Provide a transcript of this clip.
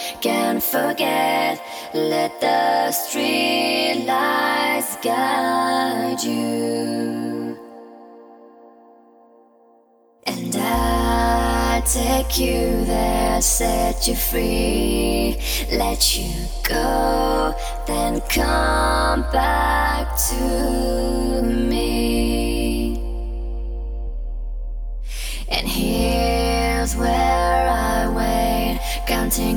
Can't forget, let the street lights guide you. And I'll take you there, set you free, let you go, then come back to me.